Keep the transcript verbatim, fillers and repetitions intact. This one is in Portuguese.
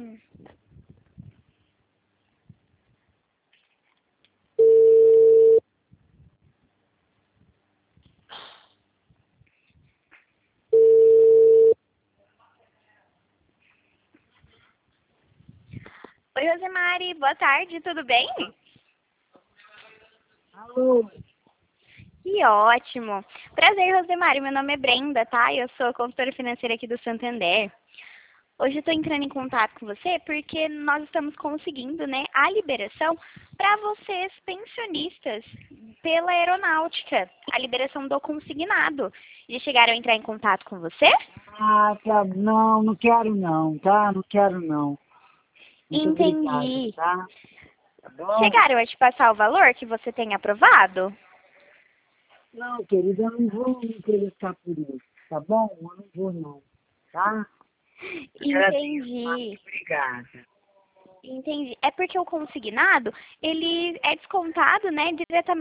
Hum. Oi, Rosemary, boa tarde, tudo bem? Alô? Que ótimo. Prazer, Rosemary, meu nome é Brenda, tá? Eu sou consultora financeira aqui do Santander. Hoje eu estou entrando em contato com você porque nós estamos conseguindo, né, a liberação para vocês pensionistas pela aeronáutica, a liberação do consignado. Já chegaram a entrar em contato com você? Ah, tá. Não, não quero não, tá? Não quero não. Muito obrigada, Entendi. tá? Tá bom? Chegaram a te passar o valor que você tem aprovado? Não, querida, eu não vou me interessar por isso, tá bom? Eu não vou não, tá? Agradeço, tá? Entendi. Muito obrigada. Entendi. É porque o consignado, ele é descontado, né, diretamente